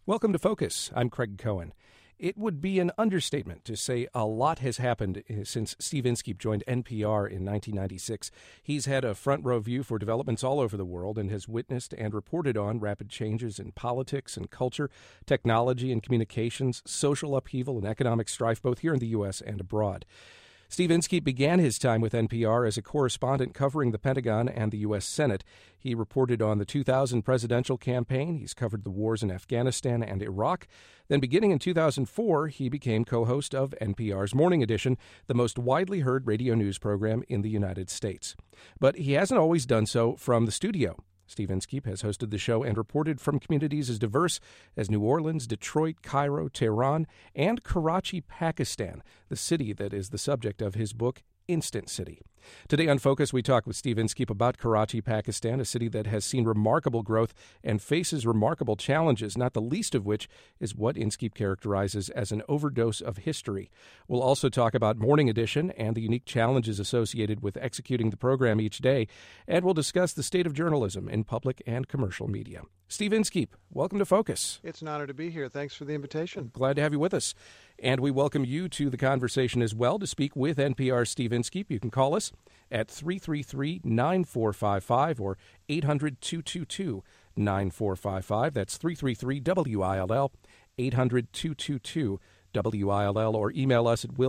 Welcome to Focus. I'm Craig Cohen. It would be an understatement to say a lot has happened since Steve Inskeep joined NPR in 1996. He's had a front row view for developments all over the world and has witnessed and reported on rapid changes in politics and culture, technology and communications, social upheaval and economic strife, both here in the U.S. and abroad. Steve Inskeep began his time with NPR as a correspondent covering the Pentagon and the U.S. Senate. He reported on the 2000 presidential campaign. He's covered the wars in Afghanistan and Iraq. Then beginning in 2004, he became co-host of NPR's Morning Edition, the most widely heard radio news program in the United States. But he hasn't always done so from the studio. Steve Inskeep has hosted the show and reported from communities as diverse as New Orleans, Detroit, Cairo, Tehran, and Karachi, Pakistan, the city that is the subject of his book, Instant City. Today on Focus, we talk with Steve Inskeep about Karachi, Pakistan, a city that has seen remarkable growth and faces remarkable challenges, not the least of which is what Inskeep characterizes as an overdose of history. We'll also talk about Morning Edition and the unique challenges associated with executing the program each day, and we'll discuss the state of journalism in public and commercial media. Steve Inskeep, welcome to Focus. It's an honor to be here. Thanks for the invitation. Glad to have you with us. And we welcome you to the conversation as well to speak with NPR's Steve Inskeep. You can call us at 333-9455 or 800-222-9455. That's 333-WILL, 800-222-WILL, or email us at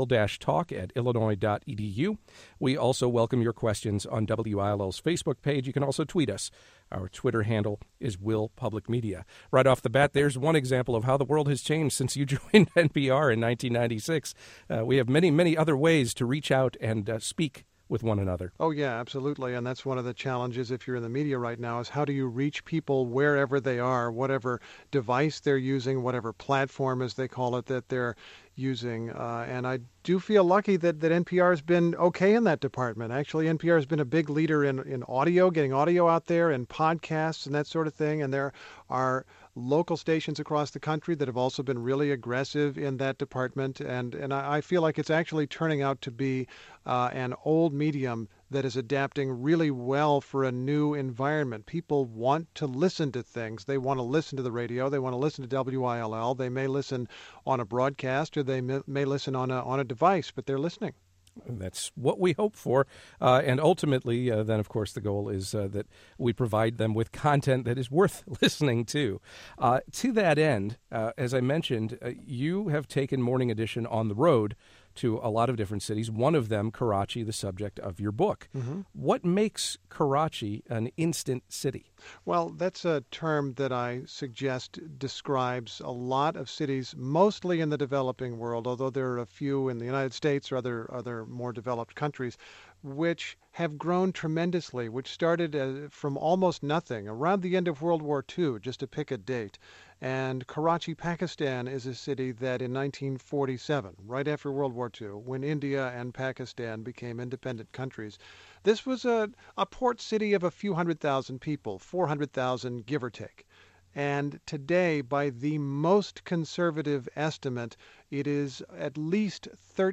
will-talk@illinois.edu. We also welcome your questions on WILL's Facebook page. You can also tweet us. Our Twitter handle is Will Public Media. Right off the bat, there's one example of how the world has changed since you joined NPR in 1996. We have many, many other ways to reach out and speak with one another. Oh, yeah, absolutely. And that's one of the challenges if you're in the media right now is how do you reach people wherever they are, whatever device they're using, whatever platform, as they call it, that they're using. And I do feel lucky that NPR has been okay in that department. Actually, NPR has been a big leader in audio, getting audio out there and podcasts and that sort of thing. And there are local stations across the country that have also been really aggressive in that department. And I feel like it's actually turning out to be an old medium that is adapting really well for a new environment. People want to listen to things. They want to listen to the radio. They want to listen to WILL. They may listen on a broadcast or they may listen on a device, but they're listening. That's what we hope for. And ultimately, then, of course, the goal is that we provide them with content that is worth listening to. To that end, as I mentioned, you have taken Morning Edition on the road to a lot of different cities, one of them, Karachi, the subject of your book. Mm-hmm. What makes Karachi an instant city? Well, that's a term that I suggest describes a lot of cities, mostly in the developing world, although there are a few in the United States or other more developed countries, which have grown tremendously, which started from almost nothing around the end of World War II, just to pick a date. And Karachi, Pakistan is a city that in 1947, right after World War II, when India and Pakistan became independent countries, this was a port city of a few 100,000 people, 400,000 give or take. And today, by the most conservative estimate, it is at least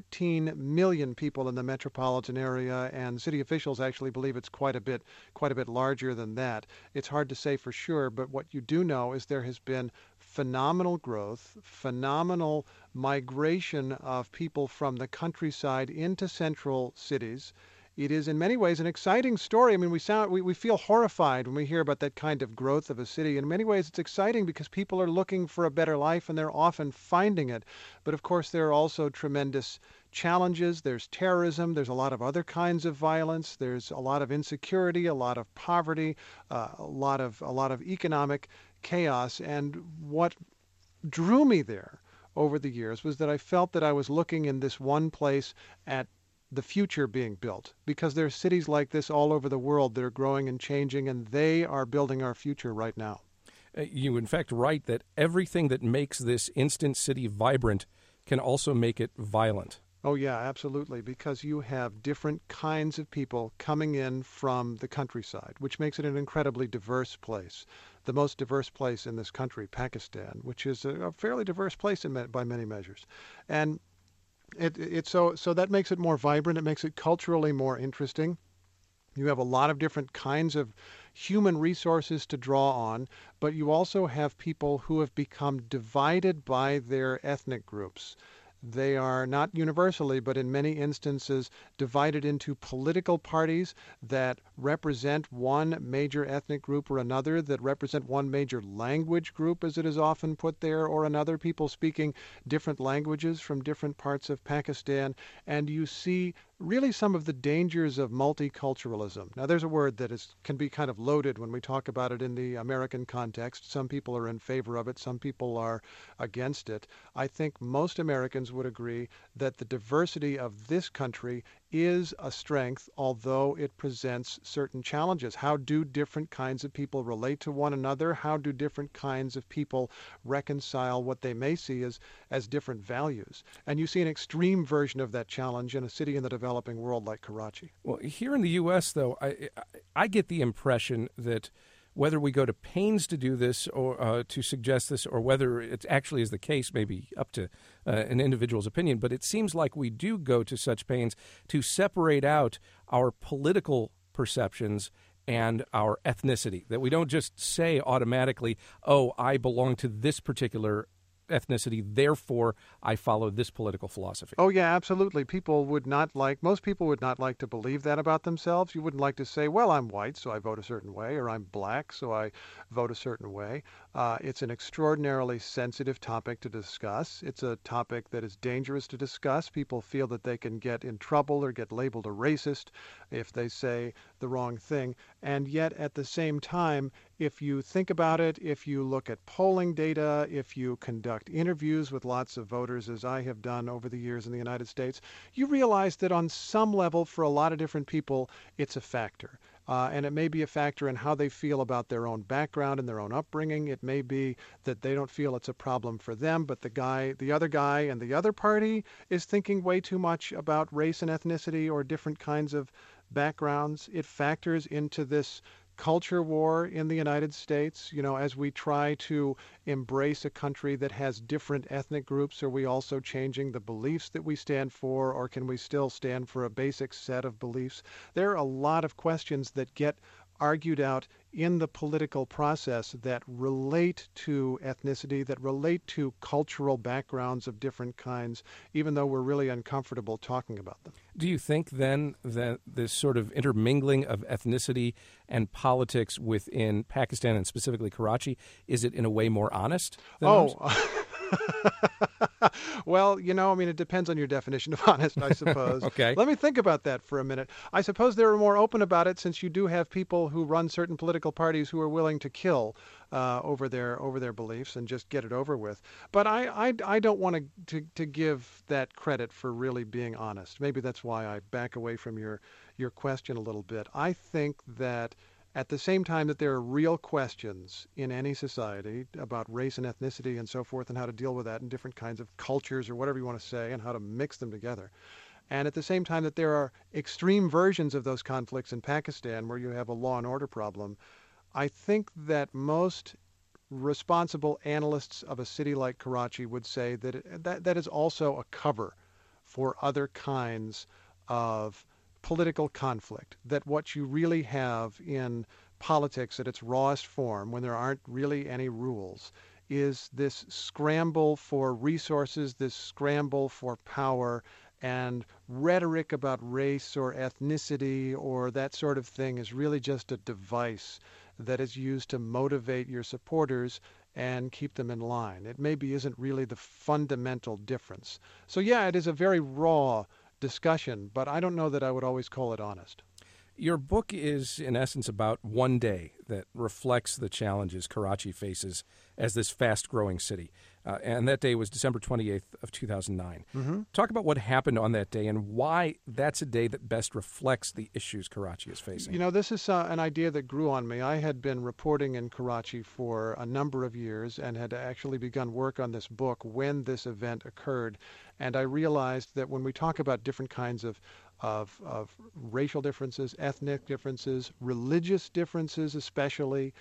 13 million people in the metropolitan area, and city officials actually believe it's quite a bit larger than that. It's hard to say for sure, but what you do know is there has been phenomenal growth, phenomenal migration of people from the countryside into central cities. It is in many ways an exciting story. I mean, we feel horrified when we hear about that kind of growth of a city. In many ways, it's exciting because people are looking for a better life and they're often finding it. But of course, there are also tremendous challenges. There's terrorism. There's a lot of other kinds of violence. There's a lot of insecurity, a lot of poverty, a lot of economic chaos. And what drew me there over the years was that I felt that I was looking in this one place at the future being built, because there are cities like this all over the world that are growing and changing, and they are building our future right now. You, in fact, write that everything that makes this instant city vibrant can also make it violent. Oh, yeah, absolutely, because you have different kinds of people coming in from the countryside, which makes it an incredibly diverse place. The most diverse place in this country, Pakistan, which is a fairly diverse place by many measures. And so that makes it more vibrant. It makes it culturally more interesting. You have a lot of different kinds of human resources to draw on, but you also have people who have become divided by their ethnic groups. They are not universally, but in many instances, divided into political parties that represent one major ethnic group or another, that represent one major language group, as it is often put there, or another, people speaking different languages from different parts of Pakistan. And you see really some of the dangers of multiculturalism. Now, there's a word that can be kind of loaded when we talk about it in the American context. Some people are in favor of it, some people are against it. I think most Americans would agree that the diversity of this country is a strength, although it presents certain challenges. How do different kinds of people relate to one another? How do different kinds of people reconcile what they may see as different values? And you see an extreme version of that challenge in a city in the developing world like Karachi. Well, here in the U.S., though, I get the impression that whether we go to pains to do this or to suggest this, or whether it actually is the case, maybe up to an individual's opinion, but it seems like we do go to such pains to separate out our political perceptions and our ethnicity, that we don't just say automatically, oh, I belong to this particular ethnicity, therefore I follow this political philosophy. Oh, yeah, absolutely. Most people would not like to believe that about themselves. You wouldn't like to say, well, I'm white, so I vote a certain way, or I'm black, so I vote a certain way. It's an extraordinarily sensitive topic to discuss. It's a topic that is dangerous to discuss. People feel that they can get in trouble or get labeled a racist if they say the wrong thing. And yet, at the same time, if you think about it, if you look at polling data, if you conduct interviews with lots of voters, as I have done over the years in the United States, you realize that on some level, for a lot of different people, it's a factor. And it may be a factor in how they feel about their own background and their own upbringing. It may be that they don't feel it's a problem for them, but the other guy and the other party is thinking way too much about race and ethnicity or different kinds of backgrounds. It factors into this culture war in the United States, as we try to embrace a country that has different ethnic groups. Are we also changing the beliefs that we stand for, or can we still stand for a basic set of beliefs? There are a lot of questions that get argued out in the political process that relate to ethnicity, that relate to cultural backgrounds of different kinds, even though we're really uncomfortable talking about them. Do you think then that this sort of intermingling of ethnicity and politics within Pakistan and specifically Karachi, is it in a way more honest than ours? Well, it depends on your definition of honest, I suppose. Okay. Let me think about that for a minute. I suppose they're more open about it since you do have people who run certain political parties who are willing to kill over their beliefs and just get it over with. But I don't want to give that credit for really being honest. Maybe that's why I back away from your question a little bit. I think that at the same time that there are real questions in any society about race and ethnicity and so forth and how to deal with that in different kinds of cultures or whatever you want to say and how to mix them together. And at the same time that there are extreme versions of those conflicts in Pakistan where you have a law and order problem, I think that most responsible analysts of a city like Karachi would say that that is also a cover for other kinds of political conflict, that what you really have in politics at its rawest form, when there aren't really any rules, is this scramble for resources, this scramble for power, and rhetoric about race or ethnicity or that sort of thing is really just a device that is used to motivate your supporters and keep them in line. It maybe isn't really the fundamental difference. So yeah, it is a very raw discussion, but I don't know that I would always call it honest. Your book is, in essence, about one day that reflects the challenges Karachi faces as this fast-growing city. And that day was December 28th of 2009. Mm-hmm. Talk about what happened on that day and why that's a day that best reflects the issues Karachi is facing. This is an idea that grew on me. I had been reporting in Karachi for a number of years and had actually begun work on this book when this event occurred. And I realized that when we talk about different kinds of racial differences, ethnic differences, religious differences especially,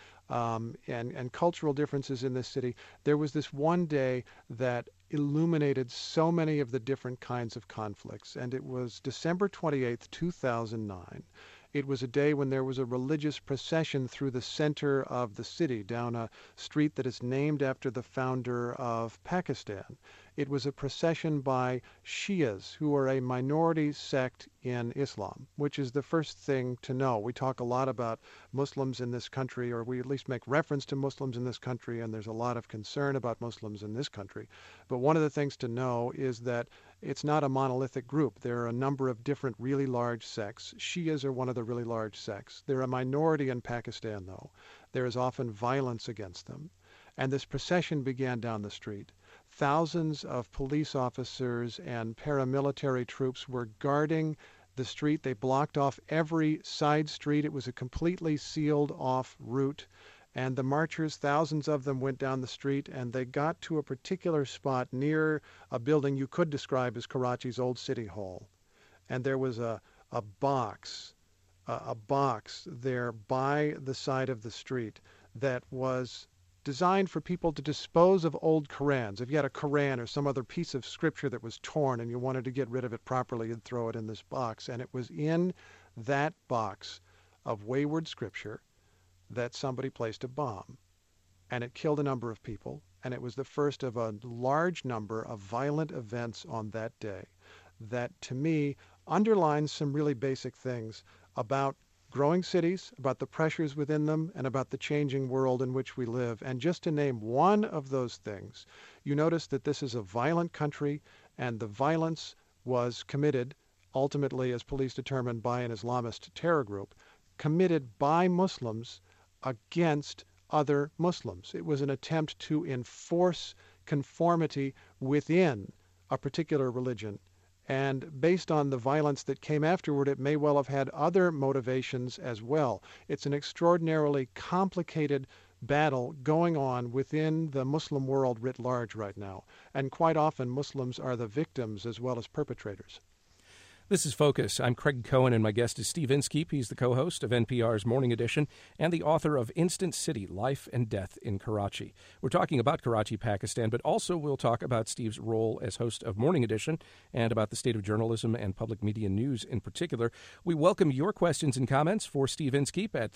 and cultural differences in this city, there was this one day that illuminated so many of the different kinds of conflicts. And it was December 28th, 2009. It was a day when there was a religious procession through the center of the city, down a street that is named after the founder of Pakistan. It was a procession by Shias, who are a minority sect in Islam, which is the first thing to know. We talk a lot about Muslims in this country, or we at least make reference to Muslims in this country, and there's a lot of concern about Muslims in this country. But one of the things to know is that it's not a monolithic group. There are a number of different really large sects. Shias are one of the really large sects. They're a minority in Pakistan, though. There is often violence against them. And this procession began down the street. Thousands of police officers and paramilitary troops were guarding the street. They blocked off every side street. It was a completely sealed off route. And the marchers, thousands of them, went down the street, and they got to a particular spot near a building you could describe as Karachi's old city hall. And there was a box there by the side of the street that was designed for people to dispose of old Korans. If you had a Koran or some other piece of scripture that was torn and you wanted to get rid of it properly, you'd throw it in this box. And it was in that box of wayward scripture that somebody placed a bomb. And it killed a number of people. And it was the first of a large number of violent events on that day that, to me, underlines some really basic things about growing cities, about the pressures within them, and about the changing world in which we live. And just to name one of those things, you notice that this is a violent country, and the violence was committed, ultimately, as police determined, by an Islamist terror group, committed by Muslims against other Muslims. It was an attempt to enforce conformity within a particular religion. And based on the violence that came afterward, it may well have had other motivations as well. It's an extraordinarily complicated battle going on within the Muslim world writ large right now. And quite often, Muslims are the victims as well as perpetrators. This is Focus. I'm Craig Cohen, and my guest is Steve Inskeep. He's the co-host of NPR's Morning Edition and the author of Instant City, Life and Death in Karachi. We're talking about Karachi, Pakistan, but also we'll talk about Steve's role as host of Morning Edition and about the state of journalism and public media news in particular. We welcome your questions and comments for Steve Inskeep at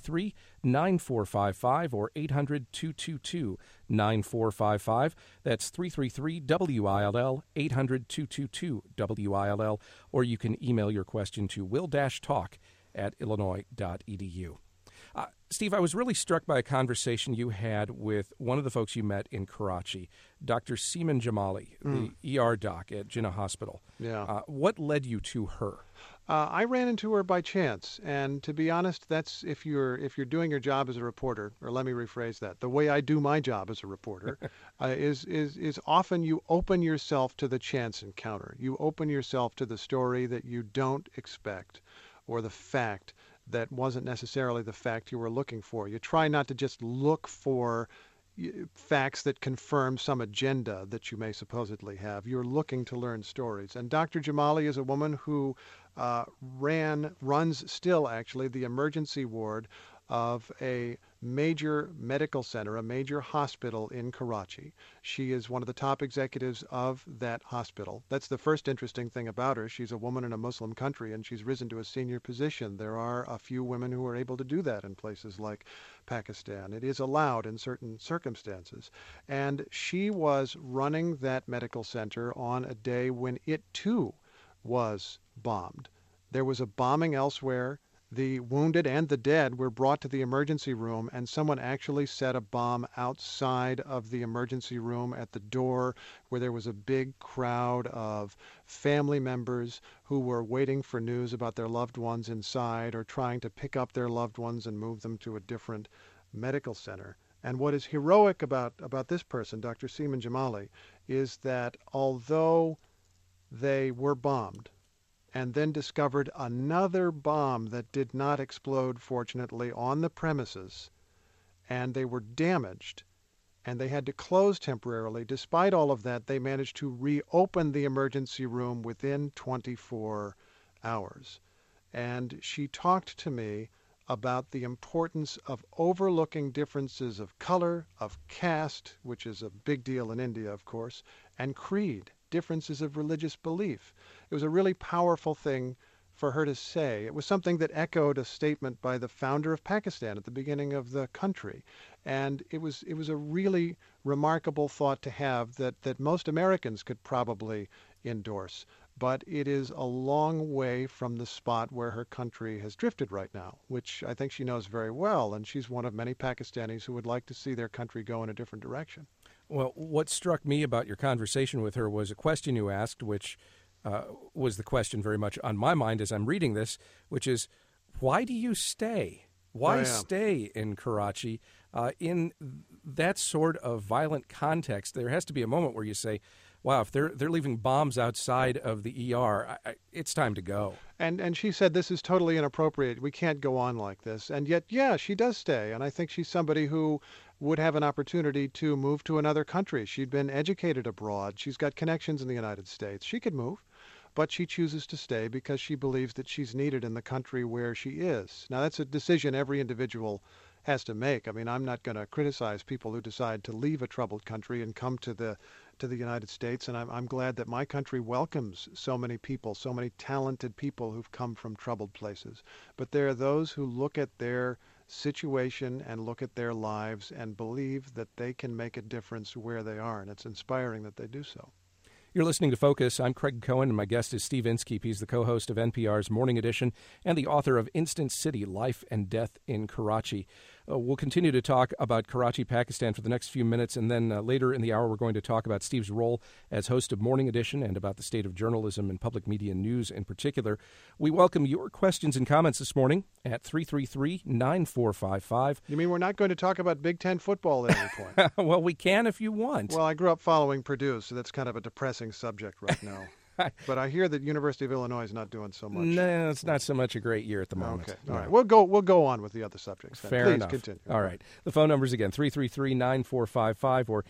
333-9455 or 800-222-9455. That's 333-WILL, 800-222-WILL, or you can email your question to will-talk@illinois.edu. Steve, I was really struck by a conversation you had with one of the folks you met in Karachi, Dr. Seeman Jamali, the ER doc at Jinnah Hospital. Yeah. What led you to her? I ran into her by chance, and to be honest, that's if you're doing your job as a reporter, or let me rephrase that. The way I do my job as a reporter is often you open yourself to the chance encounter. You open yourself to the story that you don't expect, or the fact that wasn't necessarily the fact you were looking for. You try not to just look for facts that confirm some agenda that you may supposedly have. You're looking to learn stories. And Dr. Jamali is a woman who runs still actually the emergency ward of a major medical center, a major hospital in Karachi. She is one of the top executives of that hospital. That's the first interesting thing about her. She's a woman in a Muslim country, and she's risen to a senior position. There are a few women who are able to do that in places like Pakistan. It is allowed in certain circumstances. And she was running that medical center on a day when it, too, was bombed. There was a bombing elsewhere. The wounded and the dead were brought to the emergency room, and someone actually set a bomb outside of the emergency room at the door, where there was a big crowd of family members who were waiting for news about their loved ones inside, or trying to pick up their loved ones and move them to a different medical center. And what is heroic about this person, Dr. Seeman Jamali, is that although they were bombed, and then discovered another bomb that did not explode, fortunately, on the premises, and they were damaged, and they had to close temporarily. Despite all of that, they managed to reopen the emergency room within 24 hours. And she talked to me about the importance of overlooking differences of color, of caste, which is a big deal in India, of course, and creed, differences of religious belief. It was a really powerful thing for her to say. It was something that echoed a statement by the founder of Pakistan at the beginning of the country. And it was a really remarkable thought to have that most Americans could probably endorse. But it is a long way from the spot where her country has drifted right now, which I think she knows very well. And she's one of many Pakistanis who would like to see their country go in a different direction. Well, what struck me about your conversation with her was a question you asked, which was the question very much on my mind as I'm reading this, which is, why do you stay? Why stay in Karachi in that sort of violent context? There has to be a moment where you say, wow, if they're leaving bombs outside of the ER, it's time to go. And she said this is totally inappropriate. We can't go on like this. And yet, yeah, she does stay. And I think she's somebody who would have an opportunity to move to another country. She'd been educated abroad. She's got connections in the United States. She could move, but she chooses to stay because she believes that she's needed in the country where she is. Now, that's a decision every individual has to make. I mean, I'm not going to criticize people who decide to leave a troubled country and come to the United States, and I'm glad that my country welcomes so many people, so many talented people who've come from troubled places. But there are those who look at their situation and look at their lives and believe that they can make a difference where they are, and it's inspiring that they do so. You're listening to Focus. I'm Craig Cohen, and my guest is Steve Inskeep. He's the co-host of NPR's Morning Edition and the author of Instant City, Life and Death in Karachi. We'll continue to talk about Karachi, Pakistan for the next few minutes, and then later in the hour we're going to talk about Steve's role as host of Morning Edition and about the state of journalism and public media news in particular. We welcome your questions and comments this morning at 333-9455. You mean we're not going to talk about Big Ten football at any point? Well, we can if you want. Well, I grew up following Purdue, so that's kind of a depressing subject right now. But I hear that University of Illinois is not doing so much. No, it's not so much a great year at the moment. Okay, all right. We'll go on with the other subjects then. Fair Please enough. Continue. All right. The phone numbers again, 333-9455 or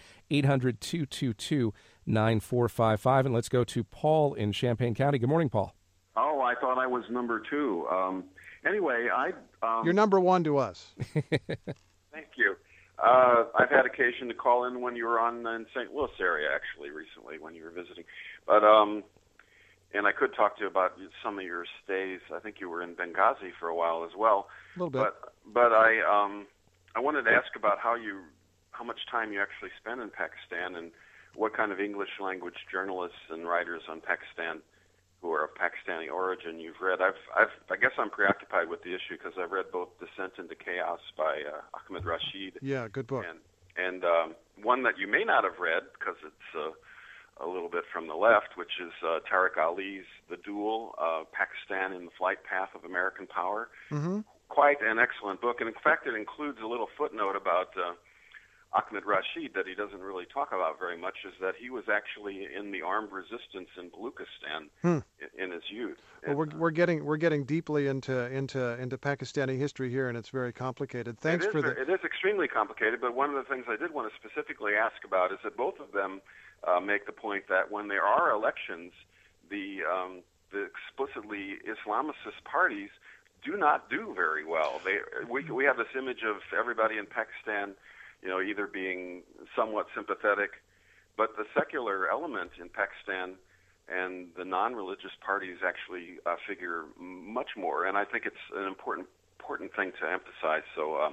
800-222-9455. And let's go to Paul in Champaign County. Good morning, Paul. Oh, I thought I was number two. Anyway, You're number one to us. Thank you. I've had occasion to call in when you were in St. Louis area, actually, recently when you were visiting. But and I could talk to you about some of your stays. I think you were in Benghazi for a while as well. A little bit. But I wanted to ask about how much time you actually spend in Pakistan and what kind of English language journalists and writers on Pakistan who are of Pakistani origin you've read. I guess I'm preoccupied with the issue because I've read both Descent into Chaos by Ahmed Rashid. Yeah, good book. And one that you may not have read because it's a little bit from the left, which is Tariq Ali's The Duel, Pakistan in the Flight Path of American Power. Mm-hmm. Quite an excellent book. And in fact, it includes a little footnote about Ahmed Rashid that he doesn't really talk about very much, is that he was actually in the armed resistance in Baluchistan in his youth. Well, we're getting deeply into Pakistani history here, and it's very complicated. Thanks for that. It is extremely complicated, but one of the things I did want to specifically ask about is that both of them make the point that when there are elections, the explicitly Islamicist parties do not do very well. We have this image of everybody in Pakistan, either being somewhat sympathetic, but the secular element in Pakistan and the non-religious parties actually figure much more, and I think it's an important thing to emphasize. So,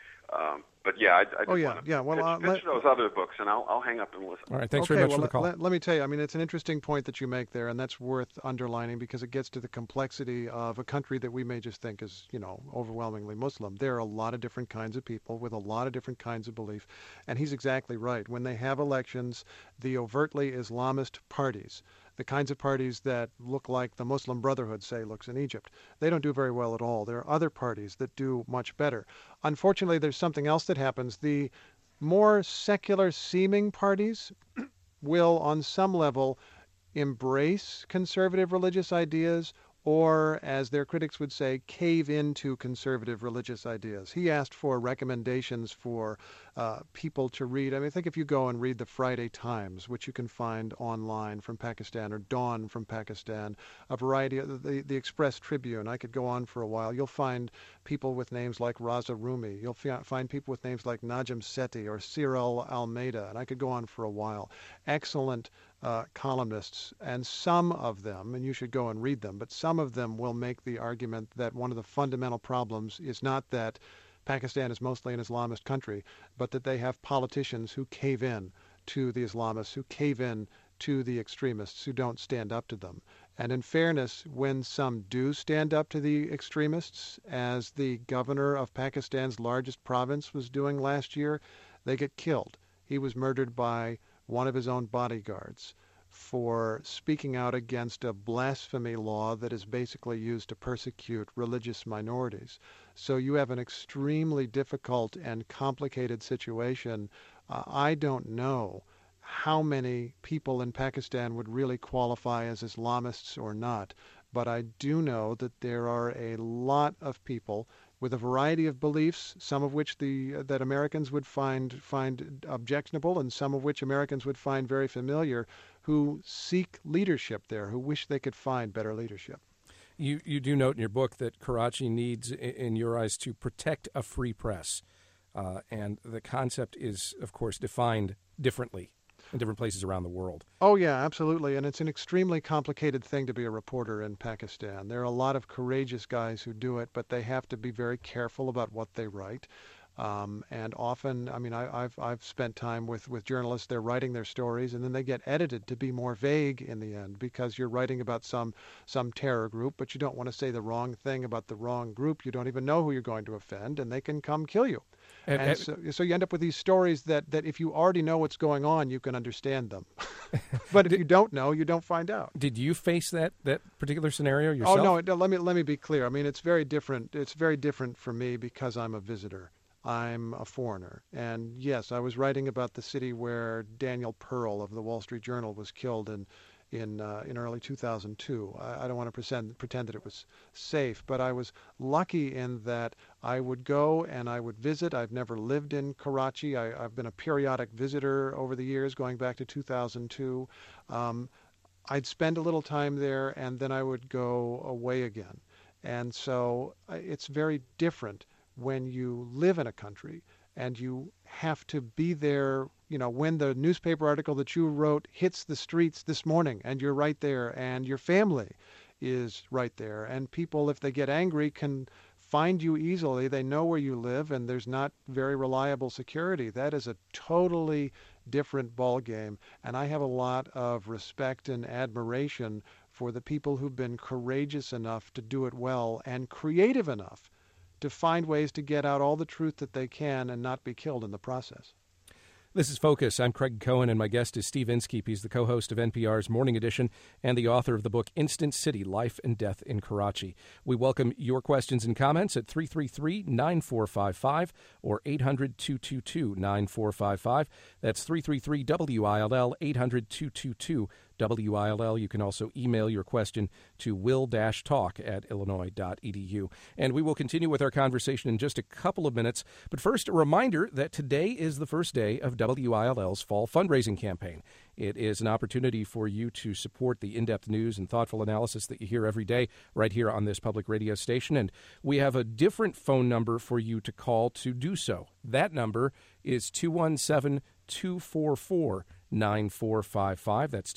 but yeah, I want to pitch those other books, and I'll hang up and listen. All right, thanks very much for the call. Let me tell you, I mean, it's an interesting point that you make there, and that's worth underlining because it gets to the complexity of a country that we may just think is, overwhelmingly Muslim. There are a lot of different kinds of people with a lot of different kinds of belief, and he's exactly right. When they have elections, the overtly Islamist parties, the kinds of parties that look like the Muslim Brotherhood, say, looks in Egypt, they don't do very well at all. There are other parties that do much better. Unfortunately, there's something else that happens. The more secular-seeming parties will, on some level, embrace conservative religious ideas or, as their critics would say, cave into conservative religious ideas. He asked for recommendations for people to read. I mean, I think if you go and read the Friday Times, which you can find online from Pakistan, or Dawn from Pakistan, a variety of the Express Tribune, I could go on for a while. You'll find people with names like Raza Rumi. You'll find people with names like Najm Sethi or Cyril Almeida, and I could go on for a while. Excellent columnists, and some of them, and you should go and read them, but some of them will make the argument that one of the fundamental problems is not that Pakistan is mostly an Islamist country, but that they have politicians who cave in to the Islamists, who cave in to the extremists, who don't stand up to them. And in fairness, when some do stand up to the extremists, as the governor of Pakistan's largest province was doing last year, they get killed. He was murdered by one of his own bodyguards for speaking out against a blasphemy law that is basically used to persecute religious minorities. So you have an extremely difficult and complicated situation. I don't know how many people in Pakistan would really qualify as Islamists or not, but I do know that there are a lot of people with a variety of beliefs, some of which that Americans would find objectionable, and some of which Americans would find very familiar, who seek leadership there, who wish they could find better leadership. You do note in your book that Karachi needs, in your eyes, to protect a free press, and the concept is, of course, defined differently in different places around the world. Oh, yeah, absolutely. And it's an extremely complicated thing to be a reporter in Pakistan. There are a lot of courageous guys who do it, but they have to be very careful about what they write. And often, I mean, I've spent time with journalists. They're writing their stories, and then they get edited to be more vague in the end, because you're writing about some terror group, but you don't want to say the wrong thing about the wrong group. You don't even know who you're going to offend, and they can come kill you. And so you end up with these stories that if you already know what's going on, you can understand them. But if you don't know, you don't find out. Did you face that particular scenario yourself? Oh, no, let me be clear. I mean, it's very different. It's very different for me because I'm a visitor. I'm a foreigner. And yes, I was writing about the city where Daniel Pearl of the Wall Street Journal was killed in early 2002. I don't want to pretend that it was safe, but I was lucky in that I would go and I would visit. I've never lived in Karachi. I've been a periodic visitor over the years, going back to 2002. I'd spend a little time there, and then I would go away again. And so it's very different when you live in a country and you have to be there, you know, when the newspaper article that you wrote hits the streets this morning, and you're right there, and your family is right there. And people, if they get angry, can find you easily. They know where you live, and there's not very reliable security. That is a totally different ballgame. And I have a lot of respect and admiration for the people who've been courageous enough to do it well and creative enough to find ways to get out all the truth that they can and not be killed in the process. This is Focus. I'm Craig Cohen, and my guest is Steve Inskeep. He's the co-host of NPR's Morning Edition and the author of the book Instant City, Life and Death in Karachi. We welcome your questions and comments at 333-9455 or 800-222-9455. That's 333-WILL, 800-222-WILL. You can also email your question to will-talk@illinois.edu. And we will continue with our conversation in just a couple of minutes. But first, a reminder that today is the first day of WILL's fall fundraising campaign. It is an opportunity for you to support the in-depth news and thoughtful analysis that you hear every day right here on this public radio station. And we have a different phone number for you to call to do so. That number is 217-244-9455. That's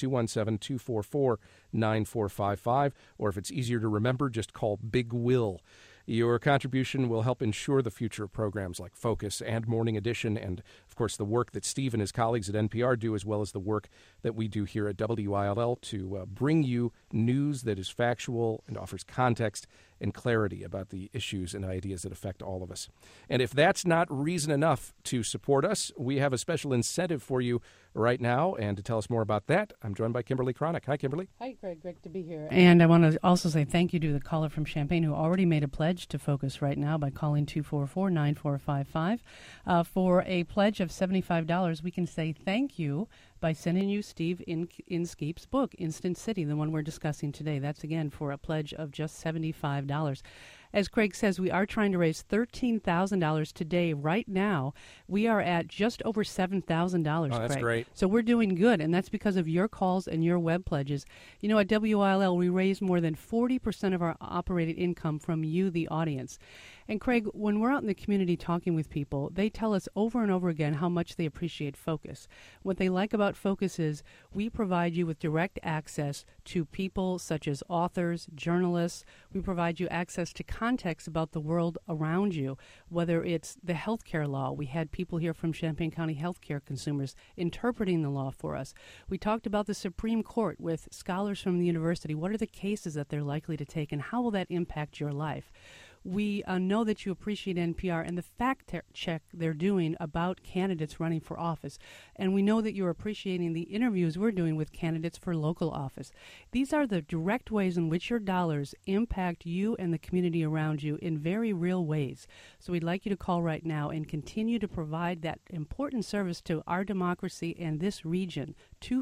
217-244-9455. Or if it's easier to remember, just call Big Will. Your contribution will help ensure the future of programs like Focus and Morning Edition, and, of course, the work that Steve and his colleagues at NPR do, as well as the work that we do here at WILL to bring you news that is factual and offers context and clarity about the issues and ideas that affect all of us. And if that's not reason enough to support us, we have a special incentive for you right now. And to tell us more about that, I'm joined by Kimberly Cronick. Hi, Kimberly. Hi, Greg. Great to be here. And I want to also say thank you to the caller from Champaign who already made a pledge to Focus right now by calling 244-9455. For a pledge of $75, we can say thank you by sending you Steve Inskeep's book, Instant City, the one we're discussing today. That's, again, for a pledge of just $75. As Craig says, we are trying to raise $13,000 today. Right now, we are at just over $7,000, Oh, that's Craig. great. So we're doing good, and that's because of your calls and your web pledges. You know, at WILL, we raise more than 40% of our operating income from you, the audience. And Craig, when we're out in the community talking with people, they tell us over and over again how much they appreciate Focus. What they like about Focus is we provide you with direct access to people such as authors, journalists. We provide you access to context about the world around you, whether it's the healthcare law. We had people here from Champaign County healthcare consumers interpreting the law for us. We talked about the Supreme Court with scholars from the university. What are the cases that they're likely to take, and how will that impact your life? We know that you appreciate NPR and the fact check they're doing about candidates running for office. And we know that you're appreciating the interviews we're doing with candidates for local office. These are the direct ways in which your dollars impact you and the community around you in very real ways. So we'd like you to call right now and continue to provide that important service to our democracy and this region,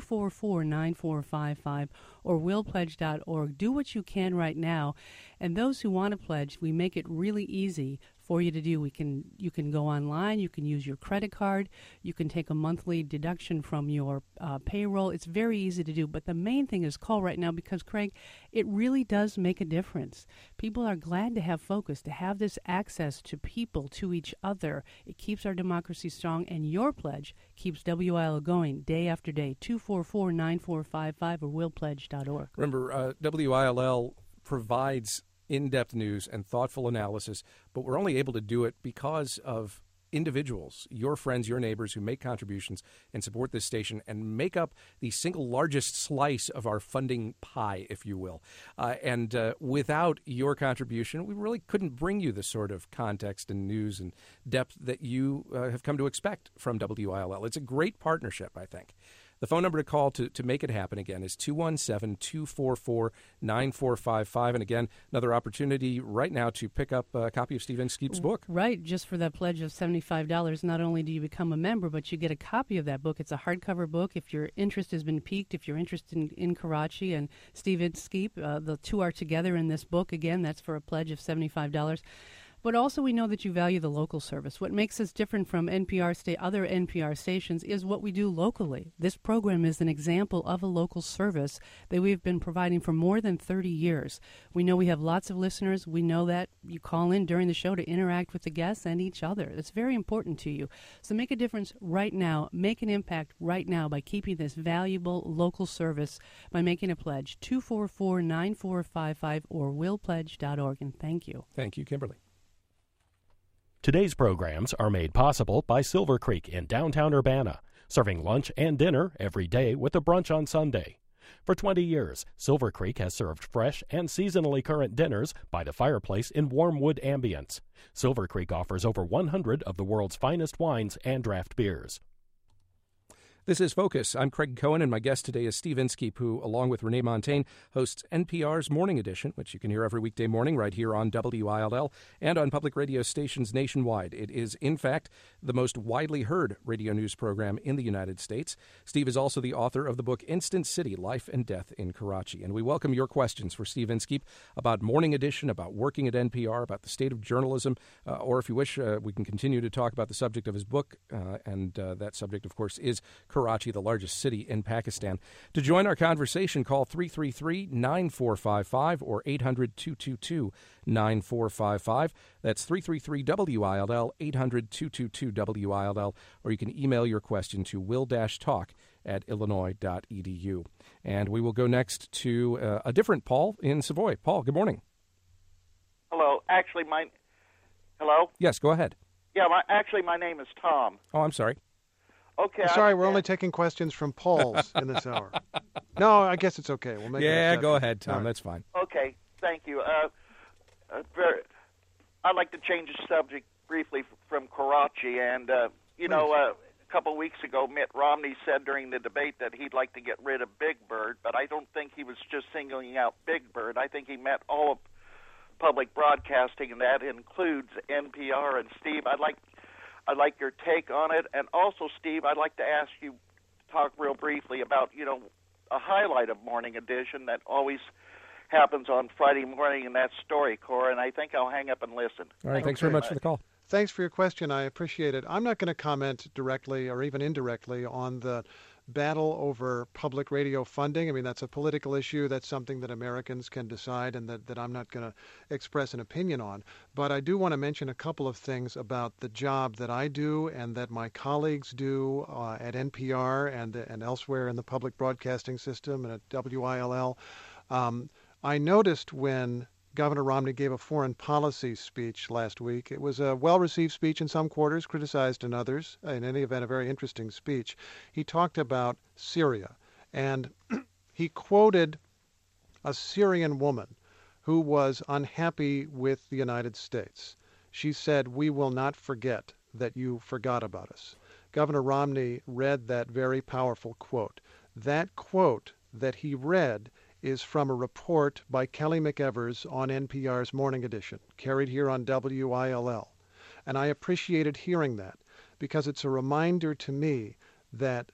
244-9455 or willpledge.org. Do what you can right now. And those who want to pledge, we make it really easy for you to do. You can go online, you can use your credit card, you can take a monthly deduction from your payroll. It's very easy to do, but the main thing is call right now because, Craig, it really does make a difference. People are glad to have Focus, to have this access to people, to each other. It keeps our democracy strong, and your pledge keeps WIL going day after day. 244-9455 or willpledge.org. Remember, WILL provides in-depth news and thoughtful analysis, but we're only able to do it because of individuals, your friends, your neighbors who make contributions and support this station and make up the single largest slice of our funding pie, if you will. And without your contribution, we really couldn't bring you the sort of context and news and depth that you have come to expect from WILL. It's a great partnership, I think. The phone number to call to make it happen, again, is 217-244-9455. And again, another opportunity right now to pick up a copy of Steve Inskeep's book. Right, just for that pledge of $75. Not only do you become a member, but you get a copy of that book. It's a hardcover book. If your interest has been piqued, if you're interested in Karachi and Steve Inskeep, the two are together in this book. Again, that's for a pledge of $75. But also we know that you value the local service. What makes us different from other NPR stations is what we do locally. This program is an example of a local service that we've been providing for more than 30 years. We know we have lots of listeners. We know that you call in during the show to interact with the guests and each other. It's very important to you. So make a difference right now. Make an impact right now by keeping this valuable local service by making a pledge. 244-9455 or willpledge.org. And thank you. Thank you, Kimberly. Today's programs are made possible by Silver Creek in downtown Urbana, serving lunch and dinner every day with a brunch on Sunday. For 20 years, Silver Creek has served fresh and seasonally current dinners by the fireplace in warm wood ambience. Silver Creek offers over 100 of the world's finest wines and draft beers. This is Focus. I'm Craig Cohen, and my guest today is Steve Inskeep, who, along with Renee Montaigne, hosts NPR's Morning Edition, which you can hear every weekday morning right here on WILL and on public radio stations nationwide. It is, in fact, the most widely heard radio news program in the United States. Steve is also the author of the book Instant City, Life and Death in Karachi. And we welcome your questions for Steve Inskeep about Morning Edition, about working at NPR, about the state of journalism, or if you wish, we can continue to talk about the subject of his book, and that subject, of course, is Karachi, the largest city in Pakistan. To join our conversation, call 333-9455 or 800-222-9455. That's 333-WILL, 800-222-WILL, or you can email your question to will-talk@illinois.edu. And we will go next to a different Paul in Savoy. Paul, good morning. Hello. Hello? Yes, go ahead. Yeah, my name is Tom. Oh, I'm sorry. Okay. Sorry, we're only taking questions from Pauls in this hour. No, I guess it's okay. We'll make an exception. Go ahead, Tom. Right. That's fine. Okay, thank you. I'd like to change the subject briefly from Karachi. And, a couple of weeks ago, Mitt Romney said during the debate that he'd like to get rid of Big Bird, but I don't think he was just singling out Big Bird. I think he meant all of public broadcasting, and that includes NPR. And, Steve, I'd like your take on it. And also, Steve, I'd like to ask you to talk real briefly about, a highlight of Morning Edition that always happens on Friday morning in that story, Cora, and I think I'll hang up and listen. All right, thanks very much for the call. Thanks for your question. I appreciate it. I'm not going to comment directly or even indirectly on the battle over public radio funding. I mean, that's a political issue. That's something that Americans can decide and that I'm not going to express an opinion on. But I do want to mention a couple of things about the job that I do and that my colleagues do at NPR and elsewhere in the public broadcasting system and at WILL. I noticed when Governor Romney gave a foreign policy speech last week. It was a well-received speech in some quarters, criticized in others. In any event, a very interesting speech. He talked about Syria, and he quoted a Syrian woman who was unhappy with the United States. She said, "We will not forget that you forgot about us." Governor Romney read that very powerful quote. That quote that he read is from a report by Kelly McEvers on NPR's Morning Edition, carried here on WILL. And I appreciated hearing that because it's a reminder to me that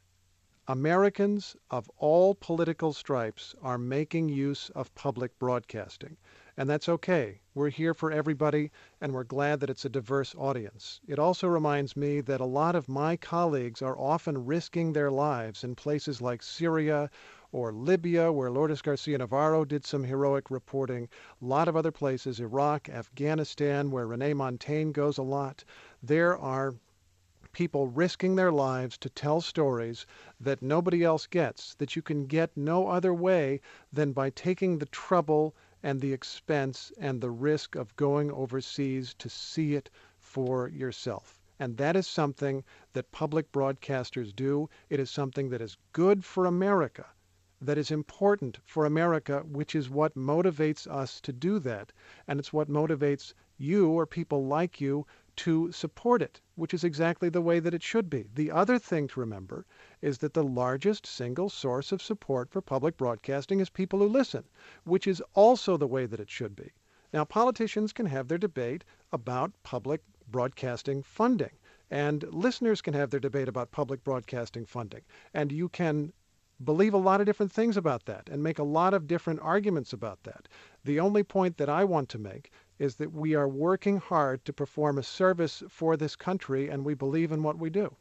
Americans of all political stripes are making use of public broadcasting. And that's okay. We're here for everybody, and we're glad that it's a diverse audience. It also reminds me that a lot of my colleagues are often risking their lives in places like Syria or Libya, where Lourdes Garcia Navarro did some heroic reporting, a lot of other places, Iraq, Afghanistan, where Renee Montaigne goes a lot. There are people risking their lives to tell stories that nobody else gets, that you can get no other way than by taking the trouble and the expense and the risk of going overseas to see it for yourself. And that is something that public broadcasters do. It is something that is good for America, that is important for America, which is what motivates us to do that. And it's what motivates you or people like you to support it, which is exactly the way that it should be. The other thing to remember is that the largest single source of support for public broadcasting is people who listen, which is also the way that it should be. Now, politicians can have their debate about public broadcasting funding, and listeners can have their debate about public broadcasting funding, and you can believe a lot of different things about that and make a lot of different arguments about that. The only point that I want to make is that we are working hard to perform a service for this country, and we believe in what we do.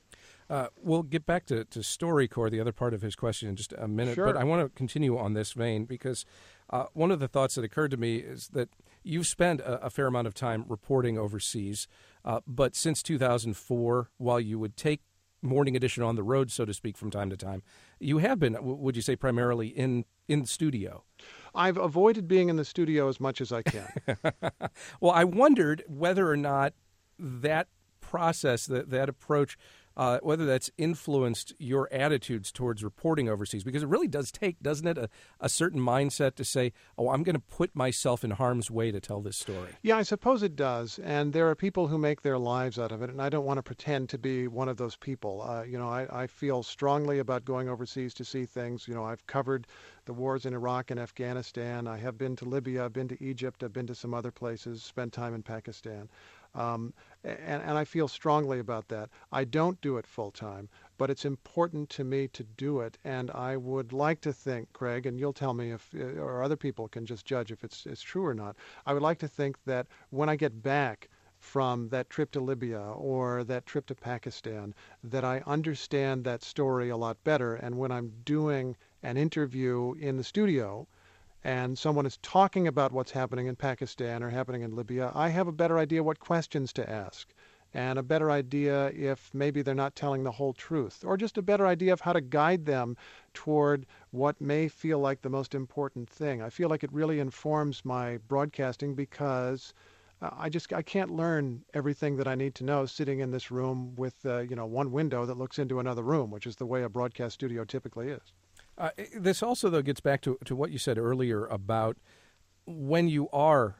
We'll get back to StoryCorps, the other part of his question, in just a minute. Sure. But I want to continue on this vein because one of the thoughts that occurred to me is that you've spent a fair amount of time reporting overseas, but since 2004, while you would take Morning Edition on the road, so to speak, from time to time, you have been, would you say, primarily in the studio? I've avoided being in the studio as much as I can. Well, I wondered whether or not that process, that approach, whether that's influenced your attitudes towards reporting overseas, because it really does take, doesn't it, a certain mindset to say, oh, I'm going to put myself in harm's way to tell this story. Yeah, I suppose it does. And there are people who make their lives out of it, and I don't want to pretend to be one of those people. I feel strongly about going overseas to see things. I've covered the wars in Iraq and Afghanistan. I have been to Libya. I've been to Egypt. I've been to some other places, spent time in Pakistan. And I feel strongly about that. I don't do it full time, but it's important to me to do it. And I would like to think, Craig, and you'll tell me if, or other people can just judge if it's true or not. I would like to think that when I get back from that trip to Libya or that trip to Pakistan, that I understand that story a lot better. And when I'm doing an interview in the studio, and someone is talking about what's happening in Pakistan or happening in Libya, I have a better idea what questions to ask and a better idea if maybe they're not telling the whole truth, or just a better idea of how to guide them toward what may feel like the most important thing. I feel like it really informs my broadcasting because I can't learn everything that I need to know sitting in this room with one window that looks into another room, which is the way a broadcast studio typically is. This also, though, gets back to what you said earlier about when you are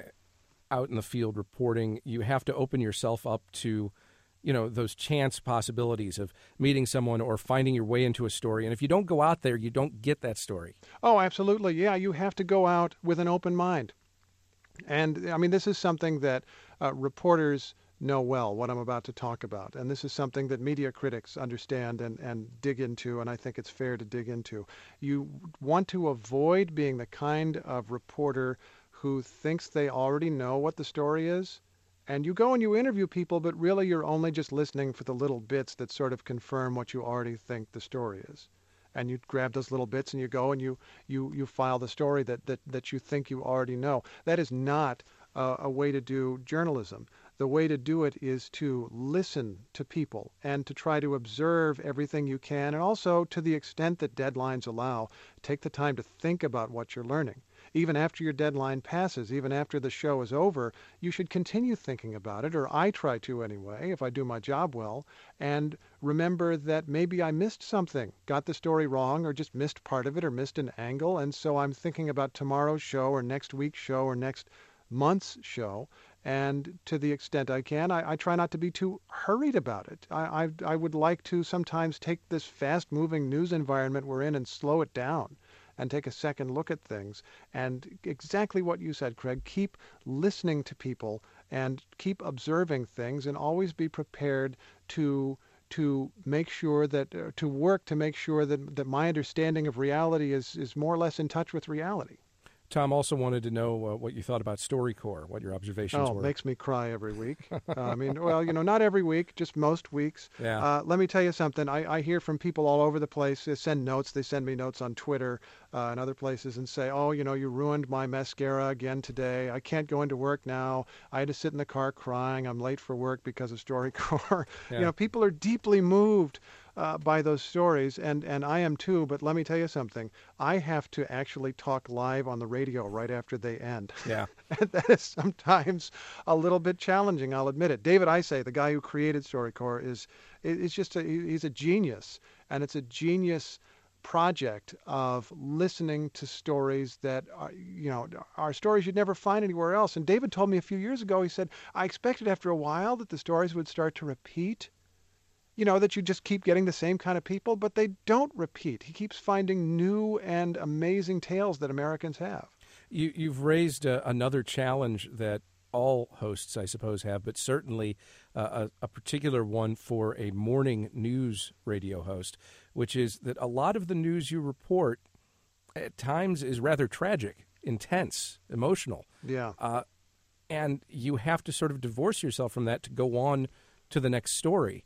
out in the field reporting, you have to open yourself up to, those chance possibilities of meeting someone or finding your way into a story. And if you don't go out there, you don't get that story. Oh, absolutely. Yeah, you have to go out with an open mind. And, I mean, this is something that reporters know well what I'm about to talk about. And this is something that media critics understand and dig into, and I think it's fair to dig into. You want to avoid being the kind of reporter who thinks they already know what the story is. And you go and you interview people, but really you're only just listening for the little bits that sort of confirm what you already think the story is. And you grab those little bits and you go and you file the story that you think you already know. That is not a way to do journalism. The way to do it is to listen to people and to try to observe everything you can, and also, to the extent that deadlines allow, take the time to think about what you're learning. Even after your deadline passes, even after the show is over, you should continue thinking about it, or I try to anyway, if I do my job well, and remember that maybe I missed something, got the story wrong, or just missed part of it, or missed an angle, and so I'm thinking about tomorrow's show, or next week's show, or next month's show. And to the extent I can, I try not to be too hurried about it. I would like to sometimes take this fast-moving news environment we're in and slow it down and take a second look at things. And exactly what you said, Craig, keep listening to people and keep observing things, and always be prepared to make sure that, to work to make sure that my understanding of reality is more or less in touch with reality. Tom also wanted to know what you thought about StoryCorps, what your observations were. Oh, it makes me cry every week. Not every week, just most weeks. Yeah. Let me tell you something. I hear from people all over the place. They send notes. They send me notes on Twitter and other places and say, oh, you ruined my mascara again today. I can't go into work now. I had to sit in the car crying. I'm late for work because of StoryCorps. Yeah. People are deeply moved by those stories, and I am too, but let me tell you something. I have to actually talk live on the radio right after they end. Yeah. And that is sometimes a little bit challenging, I'll admit it. David Isay, the guy who created StoryCorps, he's a genius, and it's a genius project of listening to stories that are stories you'd never find anywhere else. And David told me a few years ago, he said, I expected after a while that the stories would start to repeat. That you just keep getting the same kind of people, but they don't repeat. He keeps finding new and amazing tales that Americans have. You've raised another challenge that all hosts, I suppose, have, but certainly a particular one for a morning news radio host, which is that a lot of the news you report at times is rather tragic, intense, emotional. Yeah. And you have to sort of divorce yourself from that to go on to the next story.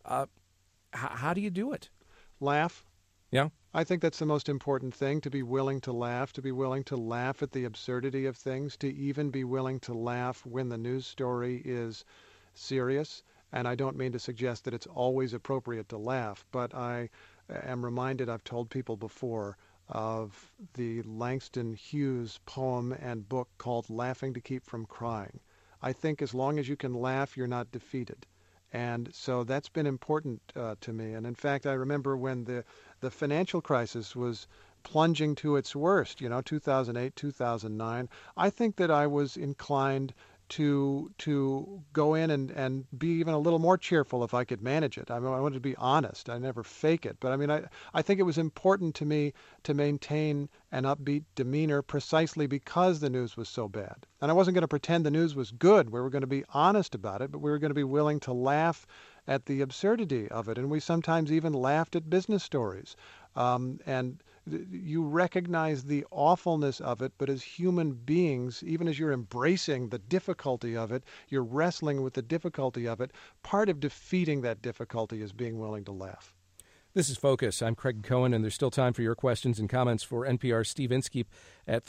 How do you do it? Laugh. Yeah. I think that's the most important thing, to be willing to laugh at the absurdity of things, to even be willing to laugh when the news story is serious. And I don't mean to suggest that it's always appropriate to laugh, but I am reminded, I've told people before, of the Langston Hughes poem and book called Laughing to Keep from Crying. I think as long as you can laugh, you're not defeated. And so that's been important to me. And in fact, I remember when the financial crisis was plunging to its worst, 2008, 2009, I think that I was inclined to go in and be even a little more cheerful if I could manage it. I wanted to be honest. I never fake it. But I think it was important to me to maintain an upbeat demeanor precisely because the news was so bad. And I wasn't going to pretend the news was good. We were going to be honest about it, but we were going to be willing to laugh at the absurdity of it. And we sometimes even laughed at business stories. And you recognize the awfulness of it, but as human beings, even as you're embracing the difficulty of it, you're wrestling with the difficulty of it. Part of defeating that difficulty is being willing to laugh. This is Focus. I'm Craig Cohen, and there's still time for your questions and comments for NPR's Steve Inskeep at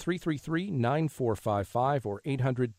333-9455 or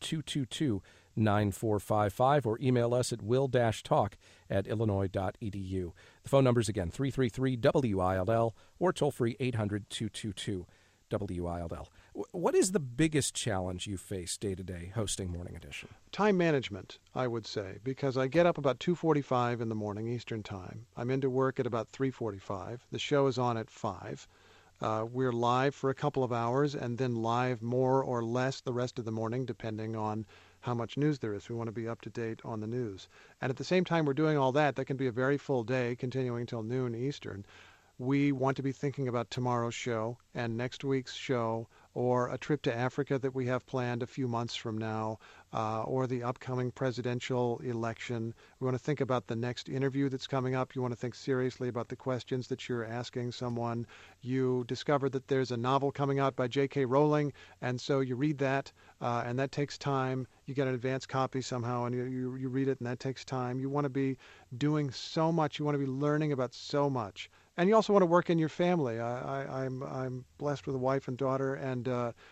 800-222-9455, or email us at will-talk@illinois.edu. The phone numbers again, 333-WILL, or toll-free 800-222-WILL. What is the biggest challenge you face day-to-day hosting Morning Edition? Time management, I would say, because I get up about 2:45 in the morning Eastern Time. I'm into work at about 3:45. The show is on at 5. We're live for a couple of hours and then live more or less the rest of the morning, depending on how much news there is. We want to be up to date on the news. And at the same time we're doing all that, that can be a very full day, continuing till noon Eastern. We want to be thinking about tomorrow's show and next week's show or a trip to Africa that we have planned a few months from now, or the upcoming presidential election. We want to think about the next interview that's coming up. You want to think seriously about the questions that you're asking someone. You discover that there's a novel coming out by J.K. Rowling, and so you read that, and that takes time. You get an advance copy somehow, and you read it, and that takes time. You want to be doing so much. You want to be learning about so much. And you also want to work in your family. I'm blessed with a wife and daughter, and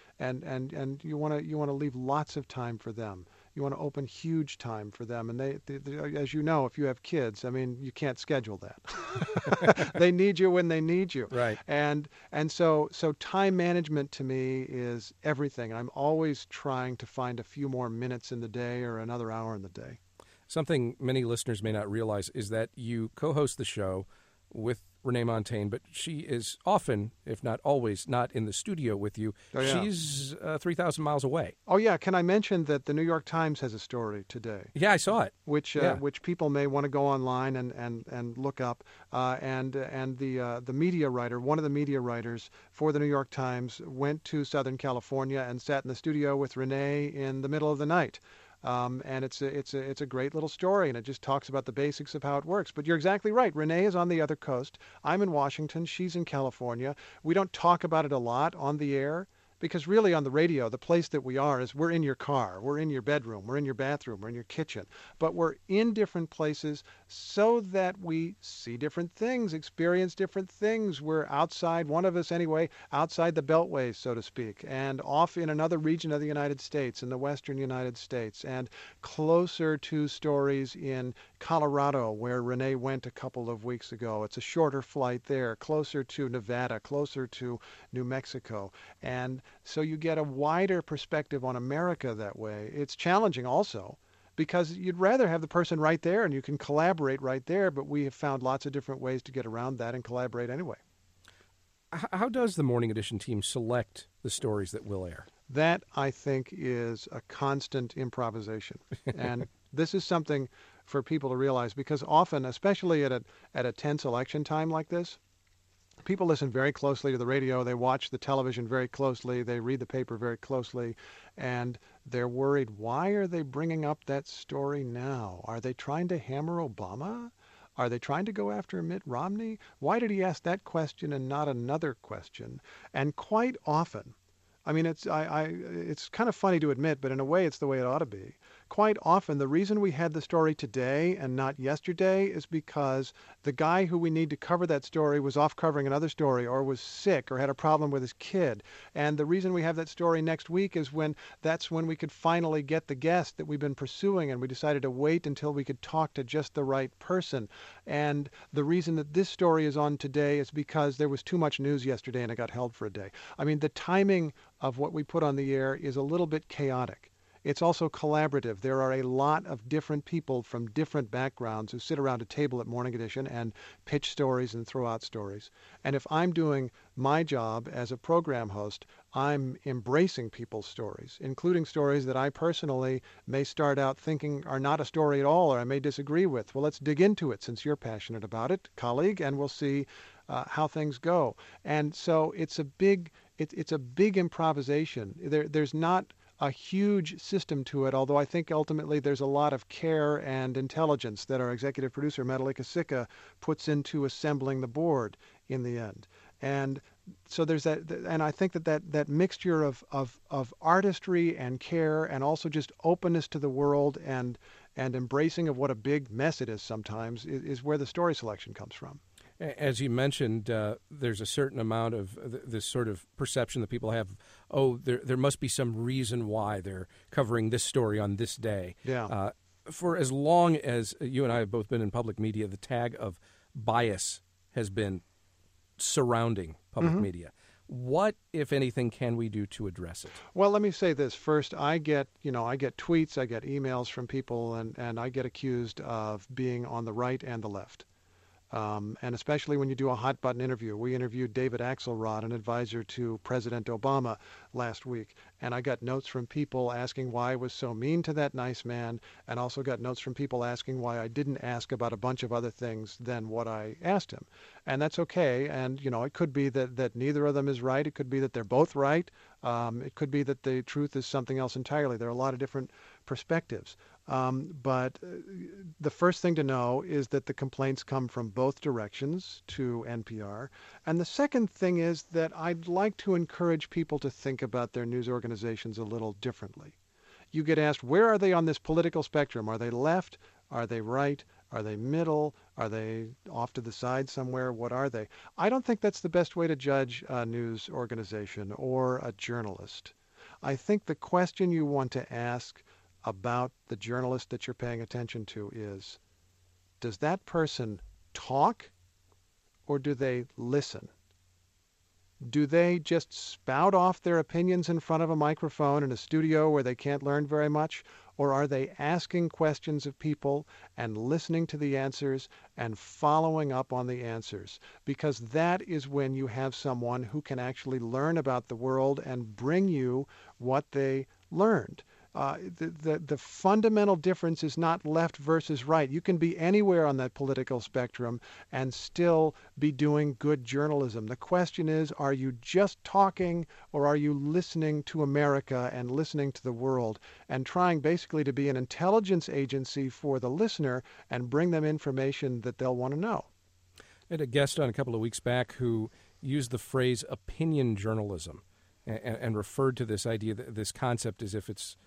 you want to leave lots of time for them. You want to open huge time for them. And they, as you know, if you have kids, I mean, you can't schedule that. They need you when they need you. Right. And so time management to me is everything. I'm always trying to find a few more minutes in the day or another hour in the day. Something many listeners may not realize is that you co-host the show with Renee Montagne, but she is often, if not always, not in the studio with you. Oh, yeah. She's 3,000 miles away. Oh, yeah. Can I mention that the New York Times has a story today? Yeah, I saw it. Which people may want to go online and look up. And the media writer, one of the media writers for the New York Times, went to Southern California and sat in the studio with Renee in the middle of the night. And it's a great little story, and it just talks about the basics of how it works. But you're exactly right. Renee is on the other coast. I'm in Washington. She's in California. We don't talk about it a lot on the air, because really on the radio, the place that we are is we're in your car, we're in your bedroom, we're in your bathroom, we're in your kitchen. But we're in different places so that we see different things, experience different things. We're outside, one of us anyway, outside the beltway, so to speak, and off in another region of the United States, in the western United States, and closer to stories in Colorado, where Renee went a couple of weeks ago. It's a shorter flight there, closer to Nevada, closer to New Mexico. And so you get a wider perspective on America that way. It's challenging also, because you'd rather have the person right there and you can collaborate right there, but we have found lots of different ways to get around that and collaborate anyway. How does the Morning Edition team select the stories that will air? That, I think, is a constant improvisation. And this is something for people to realize, because often, especially at a tense election time like this, people listen very closely to the radio. They watch the television very closely. They read the paper very closely. And they're worried, why are they bringing up that story now? Are they trying to hammer Obama? Are they trying to go after Mitt Romney? Why did he ask that question and not another question? And quite often, I mean, it's kind of funny to admit, but in a way it's the way it ought to be. Quite often, the reason we had the story today and not yesterday is because the guy who we need to cover that story was off covering another story, or was sick, or had a problem with his kid. And the reason we have that story next week is that's when we could finally get the guest that we've been pursuing, and we decided to wait until we could talk to just the right person. And the reason that this story is on today is because there was too much news yesterday and it got held for a day. I mean, the timing of what we put on the air is a little bit chaotic. It's also collaborative. There are a lot of different people from different backgrounds who sit around a table at Morning Edition and pitch stories and throw out stories. And if I'm doing my job as a program host, I'm embracing people's stories, including stories that I personally may start out thinking are not a story at all, or I may disagree with. Well, let's dig into it since you're passionate about it, colleague, and we'll see how things go. And so it's a big improvisation. There's not a huge system to it, although I think ultimately there's a lot of care and intelligence that our executive producer, Madalika Sikka, puts into assembling the board in the end. And so there's that, and I think that mixture of artistry and care, and also just openness to the world and embracing of what a big mess it is sometimes, is where the story selection comes from. As you mentioned, there's a certain amount of this sort of perception that people have, there must be some reason why they're covering this story on this day. Yeah. For as long as you and I have both been in public media, the tag of bias has been surrounding public media. What, if anything, can we do to address it? Well, let me say this. First, I get tweets, I get emails from people, and I get accused of being on the right and the left. And especially when you do a hot-button interview. We interviewed David Axelrod, an advisor to President Obama, last week, and I got notes from people asking why I was so mean to that nice man, and also got notes from people asking why I didn't ask about a bunch of other things than what I asked him. And that's okay, and it could be that neither of them is right. It could be that they're both right. It could be that the truth is something else entirely. There are a lot of different perspectives. But the first thing to know is that the complaints come from both directions to NPR. And the second thing is that I'd like to encourage people to think about their news organizations a little differently. You get asked, where are they on this political spectrum? Are they left? Are they right? Are they middle? Are they off to the side somewhere? What are they? I don't think that's the best way to judge a news organization or a journalist. I think the question you want to ask about the journalist that you're paying attention to is, does that person talk or do they listen? Do they just spout off their opinions in front of a microphone in a studio where they can't learn very much? Or are they asking questions of people and listening to the answers and following up on the answers? Because that is when you have someone who can actually learn about the world and bring you what they learned. The fundamental difference is not left versus right. You can be anywhere on that political spectrum and still be doing good journalism. The question is, are you just talking or are you listening to America and listening to the world and trying basically to be an intelligence agency for the listener and bring them information that they'll want to know? I had a guest on a couple of weeks back who used the phrase opinion journalism and referred to this idea, this concept, as if it's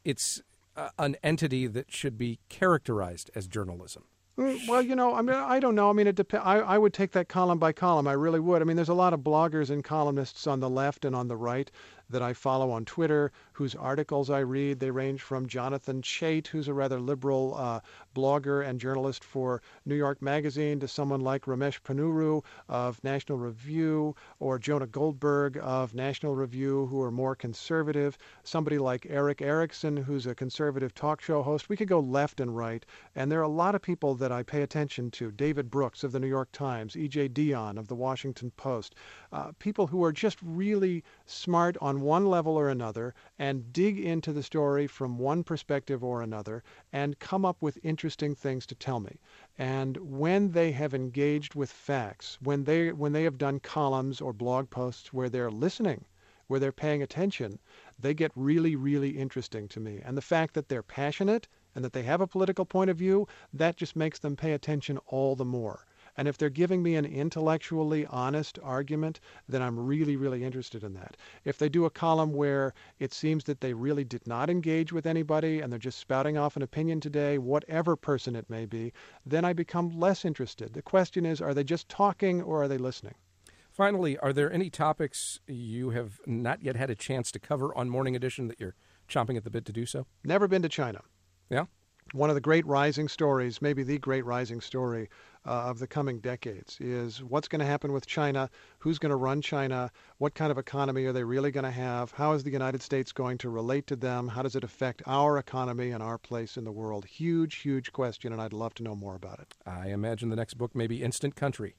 an entity that should be characterized as journalism. Well, I don't know. It depends. I would take that column by column. I really would. There's a lot of bloggers and columnists on the left and on the right that I follow on Twitter, whose articles I read. They range from Jonathan Chait, who's a rather liberal blogger and journalist for New York Magazine, to someone like Ramesh Ponnuru of National Review, or Jonah Goldberg of National Review, who are more conservative. Somebody like Eric Erickson, who's a conservative talk show host. We could go left and right, and there are a lot of people that I pay attention to. David Brooks of the New York Times, E.J. Dionne of the Washington Post, people who are just really smart on one level or another and dig into the story from one perspective or another and come up with interesting things to tell me. And when they have engaged with facts, when they have done columns or blog posts where they're listening, where they're paying attention, they get really, really interesting to me. And the fact that they're passionate and that they have a political point of view, that just makes them pay attention all the more. And if they're giving me an intellectually honest argument, then I'm really, really interested in that. If they do a column where it seems that they really did not engage with anybody and they're just spouting off an opinion today, whatever person it may be, then I become less interested. The question is, are they just talking or are they listening? Finally, are there any topics you have not yet had a chance to cover on Morning Edition that you're chomping at the bit to do so? Never been to China. Yeah? One of the great rising stories, maybe the great rising story of the coming decades, is what's going to happen with China, who's going to run China, what kind of economy are they really going to have, how is the United States going to relate to them, how does it affect our economy and our place in the world? Huge, huge question, and I'd love to know more about it. I imagine the next book may be Instant Country.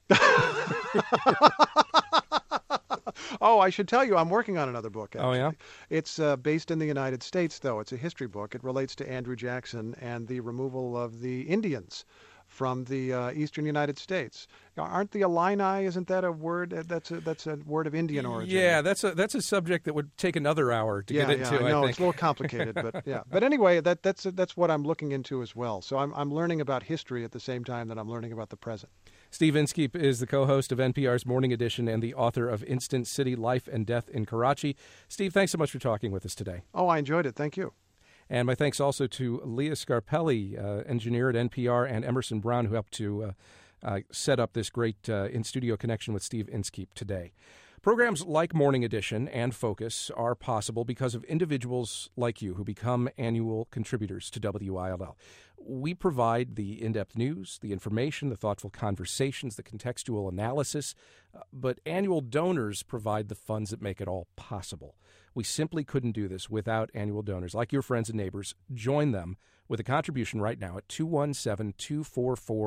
Oh, I should tell you, I'm working on another book, actually. Oh, yeah? It's based in the United States, though. It's a history book. It relates to Andrew Jackson and the removal of the Indians from the eastern United States. Aren't the Illini, isn't that a word? That's a word of Indian origin. Yeah, that's a subject that would take another hour to get into, I know, I think. it's a little complicated, but yeah. But anyway, that's what I'm looking into as well. So I'm learning about history at the same time that I'm learning about the present. Steve Inskeep is the co-host of NPR's Morning Edition and the author of Instant City, Life and Death in Karachi. Steve, thanks so much for talking with us today. Oh, I enjoyed it. Thank you. And my thanks also to Leah Scarpelli, engineer at NPR, and Emerson Brown, who helped to set up this great in-studio connection with Steve Inskeep today. Programs like Morning Edition and Focus are possible because of individuals like you who become annual contributors to WILL. We provide the in-depth news, the information, the thoughtful conversations, the contextual analysis, but annual donors provide the funds that make it all possible. We simply couldn't do this without annual donors like your friends and neighbors. Join them with a contribution right now at 217-244-9454.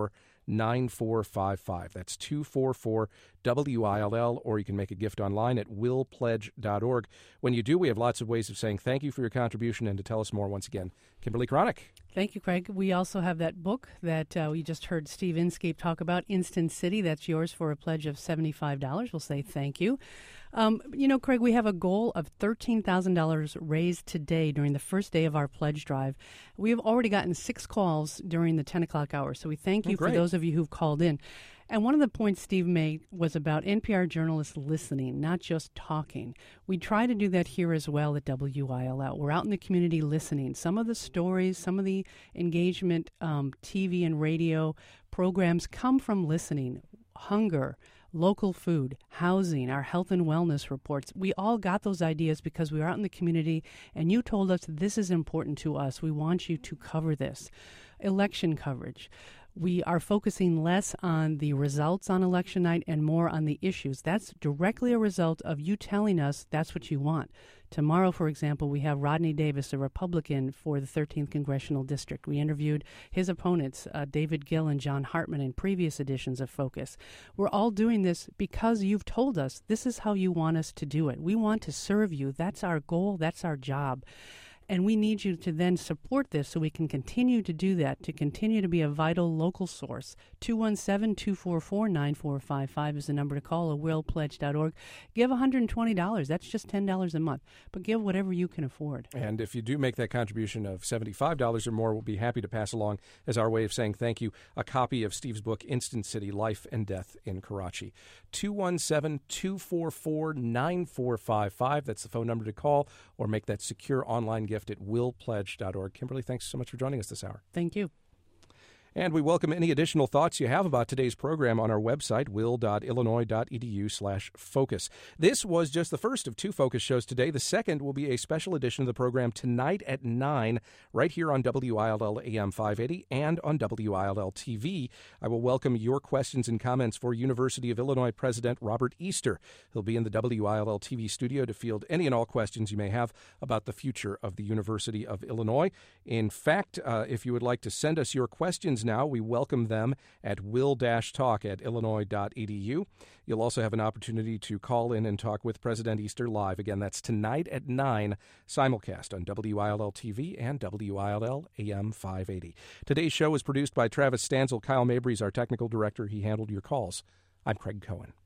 217-244-9455. That's 244-WILL, or you can make a gift online at willpledge.org. When you do, we have lots of ways of saying thank you for your contribution, and to tell us more, once again, Kimberly Cronick. Thank you, Craig. We also have that book that we just heard Steve Inskeep talk about, Instant City. That's yours for a pledge of $75. We'll say thank you. Craig, we have a goal of $13,000 raised today during the first day of our pledge drive. We have already gotten 6 calls during the 10 o'clock hour, so we thank you for those of you who've called in. And one of the points Steve made was about NPR journalists listening, not just talking. We try to do that here as well at WILL. We're out in the community listening. Some of the stories, some of the engagement TV and radio programs come from listening. Hunger, local food, housing, our health and wellness reports. We all got those ideas because we were out in the community and you told us this is important to us. We want you to cover this. Election coverage. We are focusing less on the results on election night and more on the issues. That's directly a result of you telling us that's what you want. Tomorrow, for example, we have Rodney Davis, a Republican for the 13th Congressional District. We interviewed his opponents, David Gill and John Hartman, in previous editions of Focus. We're all doing this because you've told us this is how you want us to do it. We want to serve you. That's our goal. That's our job. And we need you to then support this so we can continue to do that, to continue to be a vital local source. 217-244-9455 is the number to call, or willpledge.org. Give $120. That's just $10 a month. But give whatever you can afford. And if you do make that contribution of $75 or more, we'll be happy to pass along, as our way of saying thank you, a copy of Steve's book, Instant City, Life and Death in Karachi. 217-244-9455. That's the phone number to call, or make that secure online gift at willpledge.org. Kimberly, thanks so much for joining us this hour. Thank you. And we welcome any additional thoughts you have about today's program on our website, will.illinois.edu/focus. This was just the first of 2 Focus shows today. The second will be a special edition of the program tonight at 9, right here on WILL AM 580 and on WILL TV. I will welcome your questions and comments for University of Illinois President Robert Easter. He'll be in the WILL TV studio to field any and all questions you may have about the future of the University of Illinois. In fact, if you would like to send us your questions now, we welcome them at will-talk@illinois.edu. You'll also have an opportunity to call in and talk with President Easter live. Again, that's tonight at 9, simulcast on WILL TV and WILL AM 580. Today's show was produced by Travis Stanzel. Kyle Mabry is our technical director. He handled your calls. I'm Craig Cohen.